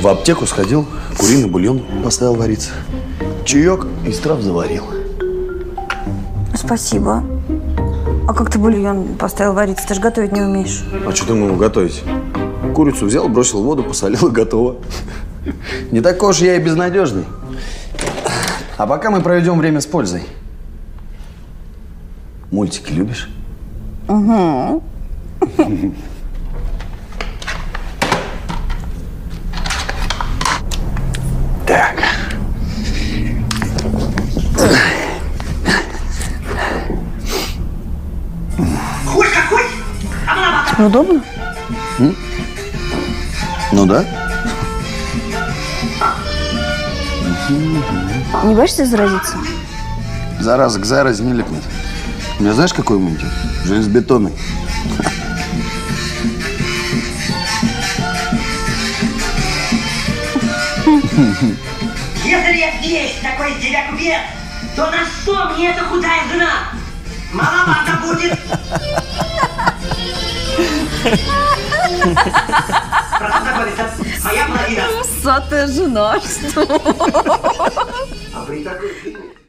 В аптеку сходил, куриный бульон поставил вариться. Чаек из трав заварил. Спасибо. А как ты бульон поставил вариться? Ты же готовить не умеешь. А что ты ему готовить? Курицу взял, бросил в воду, посолил и готово. Не такой уж я и безнадежный. А пока мы проведем время с пользой. Мультики любишь? Угу. Так. Удобно? Ну да. Не боишься заразиться? Зараза к заразе не липнет. У меня знаешь, какой иммунитет? Железобетонный. Если есть такой из тебя купец, то на что мне эта худая жена? Маловато будет. Прошу знакомиться, моя половина. Усатая жена, что? А при такой